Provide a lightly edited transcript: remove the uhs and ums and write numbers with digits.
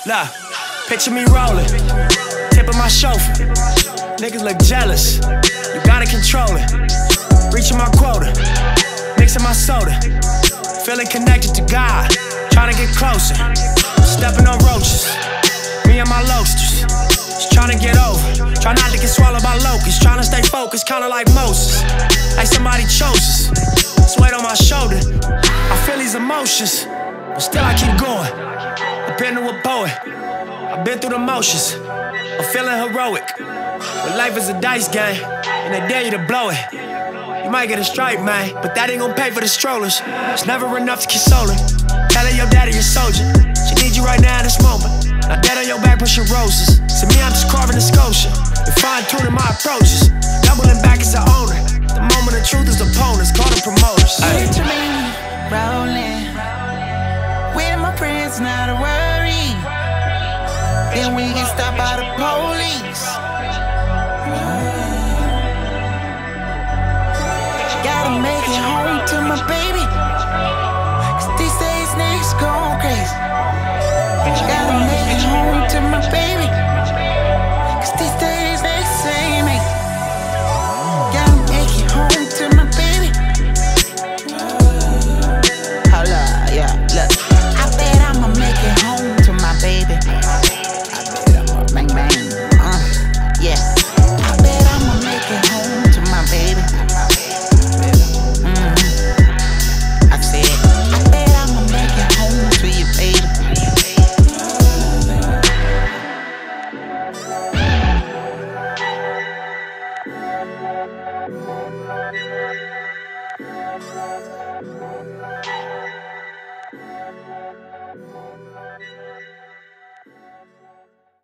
Nah, picture me rolling, tip of my chauffeur. Niggas look jealous, you gotta control it. Reaching my quota, mixing my soda. Feeling connected to God, trying to get closer. Stepping on roaches, me and my loasters. Just trying to get over, try not to get swallowed by locusts. Trying to stay focused, kinda like Moses. Like somebody chose us, it's weight on my shoulder. I feel these emotions, but still I keep going. I've been to a poet, I've been through the motions. I'm feeling heroic, but life is a dice game, and they dare you to blow it. You might get a stripe, man, but that ain't gon' pay for the strollers. It's never enough to console her. Tell her your daddy a soldier, she needs you right now in this moment. Now dead on your back pushing roses. To me, I'm just carving a sculpture and fine-tuning my approaches. Doubling back as an owner. The moment of truth is opponents, call them promoters. Picture me rolling with my friends, not a worry. Then we get stopped by the police. Gotta make it home to my baby, 'cause these days niggas going crazy. Gotta make it home to my baby, 'cause these days niggas say me. Gotta make it home to my baby. Hold up, yeah, look. I bet I'ma make it home to my baby. I bet I'ma bang bang, yeah. I bet I'ma make it home to my baby. I said, I bet I'ma make it home to you, baby.